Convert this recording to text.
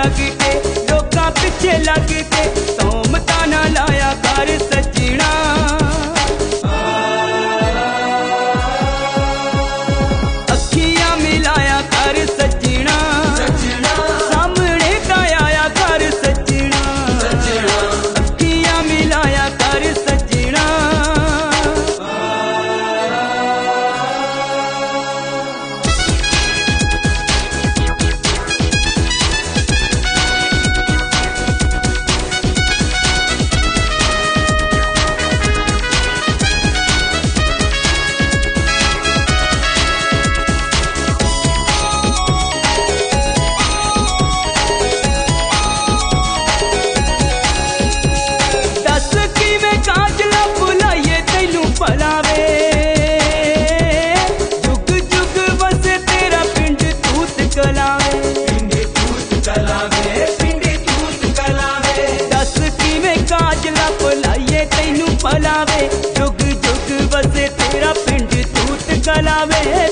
लग के लोका पिछे लग के सोम ताना लाया कर सजना। अखियां मिलाया कर सजना, सामने का आया कर सजना। अखियां मिलाया कर सजना। पलावे जुग जुग बसे तेरा पिंड तूत कलावे, पिंड तूत कलावे, पिंड तूत कलावे। दस किवें काजला पलाइए तैनू पलावे जुग जुग बसे तेरा पिंड तूत कलावे।